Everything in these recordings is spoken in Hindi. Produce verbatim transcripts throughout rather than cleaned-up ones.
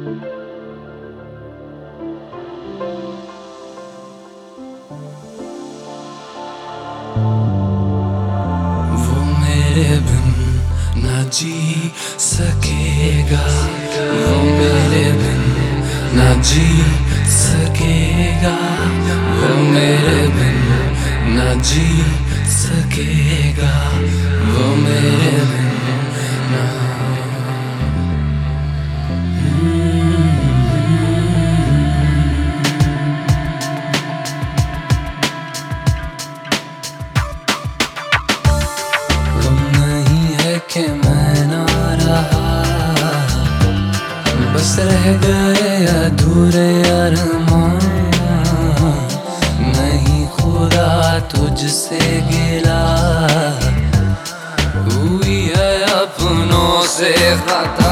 वो मेरे बिन ना जी सकेगा, वो मेरे बिन ना जी सकेगा, वो मेरे बिन ना जी सकेगा, वो मेरे बिन ना। कि मैं ना रहा, बस रह गए अधूरे अरमान। नहीं खुदा तुझसे गिला, हुई है अपनों से खता।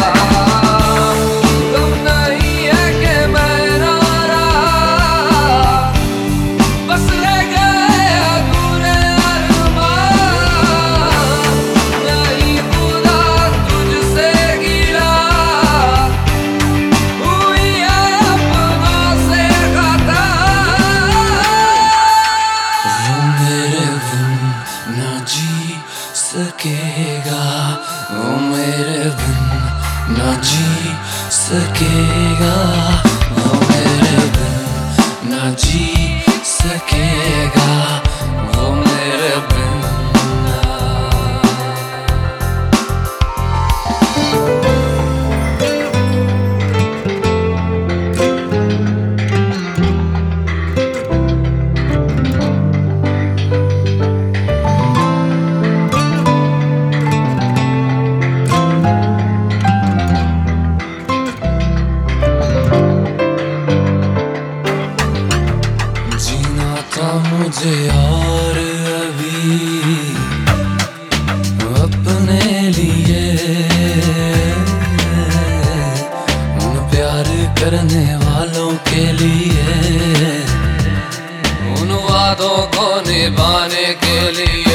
सकेगा, वो मेरे बिन ना जी सकेगा, वो मेरे बिन ना जी सकेगा, वो मेरे बिन ना। मुझे और अभी अपने लिए उन प्यार करने वालों के लिए, उन वादों को निभाने के लिए।